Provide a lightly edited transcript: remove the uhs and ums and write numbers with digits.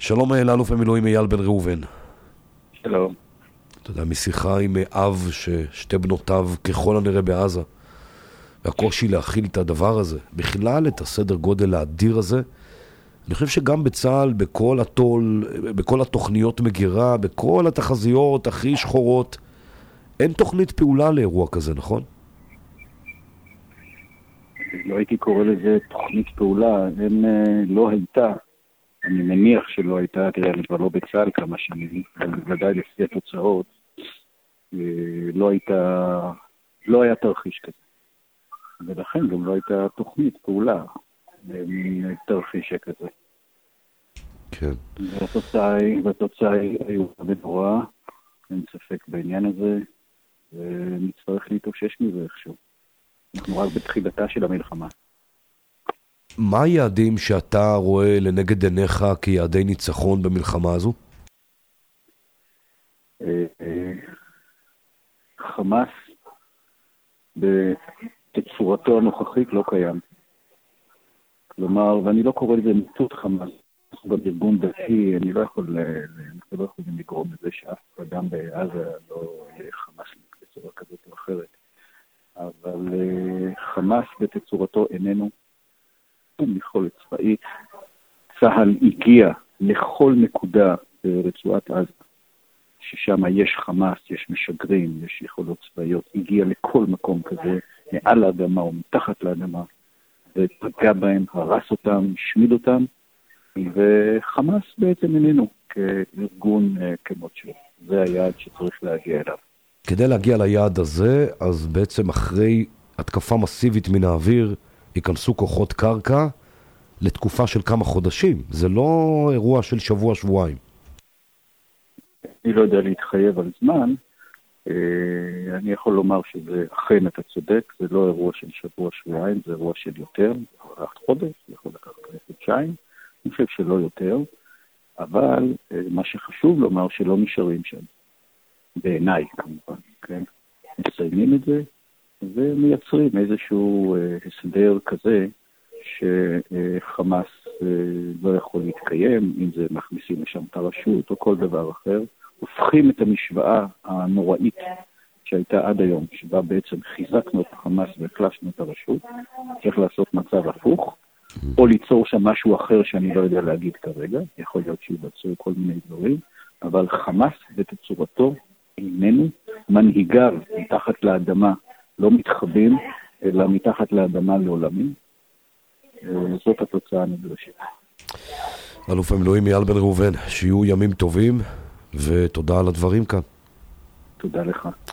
שלום לאלוף במילואים אייל בן ראובן. שלום. אתה יודע, משיחה עם אב ששתי בנותיו ככל הנראה בעזה, והקושי להכיל את הדבר הזה, בכלל את הסדר גודל האדיר הזה, אני חושב שגם בצה"ל, בכל התול, בכל התוכניות מגירה, בכל התחזיות הכי שחורות, אין תוכנית פעולה לאירוע כזה, נכון? לא הייתי קורא לזה תוכנית פעולה, לא הייתה. אני מניח שלא הייתה, תראה, אני כבר לא בצה"ל כמה שנים, אבל בוודאי לפי התוצאות, לא היה תרחיש כזה. ולכן גם לא הייתה תוכנית פעולה תרחיש כזה. כן. והתוצאה היא ונורא, אין ספק בעניין הזה, ונצטרך להתאושש מזה איכשהו. אנחנו רק בתחילתה של המלחמה. מה היעדים שאתה רואה לנגד עיניך כיעדי ניצחון במלחמה הזו? חמאס בתצורתו הנוכחית לא קיים. כלומר, ואני לא קורא לזה מיטוט חמאס, אנחנו גם ארגון דתי, אנחנו לא יכולים לגרום לזה שאף אדם בעזה לא יהיה חמאס בצורה כזאת או אחרת. אבל חמאס בתצורתו איננו יכולת צבאית. צה"ל הגיע לכל נקודה ברצועת עזה, ששם יש חמאס, יש משגרים, יש יכולות צבאיות, הגיע לכל מקום כזה, מעל האדמה או מתחת לאדמה, ופגע בהם, הרס אותם, השמיד אותם, וחמאס בעצם איננו כארגון כמות שלו. זה היעד שצריך להגיע אליו. כדי להגיע ליעד הזה, אז בעצם אחרי התקפה מסיבית מן האוויר, ייכנסו כוחות קרקע לתקופה של כמה חודשים. זה לא אירוע של שבוע-שבועיים. אני לא יודע להתחייב על זמן. אני יכול לומר שזה אכן אתה צודק, זה לא אירוע של שבוע-שבועיים, זה אירוע של יותר, זה יכול לקחת חודש, זה יכול לקחת חודשיים, אני חושב שלא יותר, אבל מה שחשוב לומר שלא נשארים שם. בעיניי כמובן, כן? מסיימים את זה ומייצרים איזשהו הסדר כזה שחמאס לא יכול להתקיים, אם זה מכניסים לשם את הרשות או כל דבר אחר, הופכים את המשוואה הנוראית שהייתה עד היום, שבה בעצם חיזקנו את החמאס והחלשנו את הרשות, צריך לעשות מצב הפוך, או ליצור שם משהו אחר שאני לא יודע להגיד כרגע, יכול להיות שיבצעו כל מיני דברים, אבל חמאס בתצורתו איננו, מנהיגיו מתחת לאדמה לא מתחבאים, אלא מתחת לאדמה לעולמים. זאת התוצאה הנדרשת. אלוף במילואים אייל בן ראובן, שיהיו ימים טובים, ותודה על הדברים כאן. תודה לך.